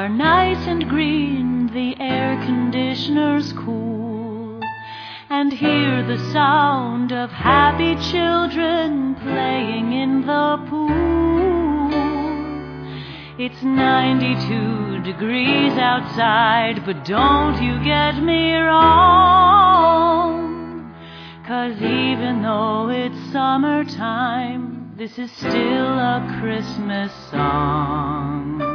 are nice and green, the air conditioner's cool, and hear the sound of happy children playing in the pool. It's 92 degrees outside, but don't you get me wrong, 'cause even though it's summertime, this is still a Christmas song.